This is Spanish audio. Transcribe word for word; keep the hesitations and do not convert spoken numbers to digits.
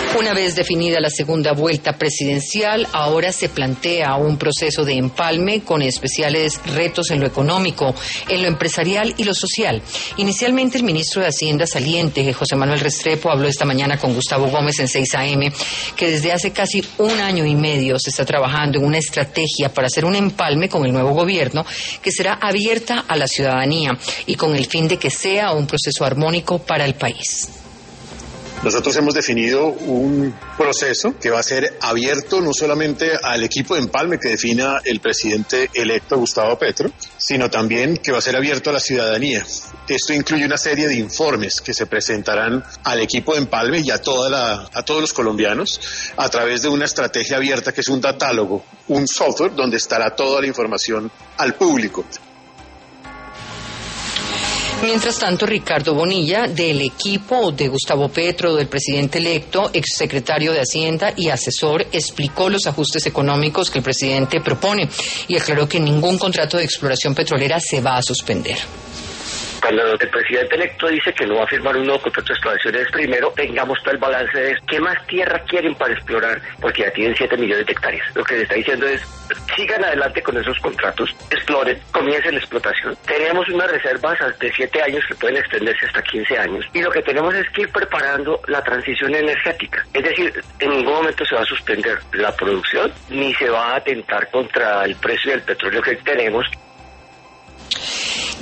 Una vez definida la segunda vuelta presidencial, ahora se plantea un proceso de empalme con especiales retos en lo económico, en lo empresarial y lo social. Inicialmente, el ministro de Hacienda saliente, José Manuel Restrepo, habló esta mañana con Gustavo Gómez en seis a eme, que desde hace casi un año y medio se está trabajando en una estrategia para hacer un empalme con el nuevo gobierno que será abierta a la ciudadanía y con el fin de que sea un proceso armónico para el país. Nosotros hemos definido un proceso que va a ser abierto no solamente al equipo de empalme que defina el presidente electo Gustavo Petro, sino también que va a ser abierto a la ciudadanía. Esto incluye una serie de informes que se presentarán al equipo de empalme y a, toda la, a todos los colombianos a través de una estrategia abierta que es un datálogo, un software donde estará toda la información al público. Mientras tanto, Ricardo Bonilla, del equipo de Gustavo Petro, del presidente electo, exsecretario de Hacienda y asesor, explicó los ajustes económicos que el presidente propone y aclaró que ningún contrato de exploración petrolera se va a suspender. Cuando el presidente electo dice que no va a firmar un nuevo contrato de exploración, es primero tengamos todo el balance de qué más tierra quieren para explorar, porque ya tienen siete millones de hectáreas. Lo que le está diciendo es, sigan adelante con esos contratos, exploren, comiencen la explotación. Tenemos unas reservas de siete años que pueden extenderse hasta quince años, y lo que tenemos es que ir preparando la transición energética. Es decir, en ningún momento se va a suspender la producción, ni se va a atentar contra el precio del petróleo que tenemos.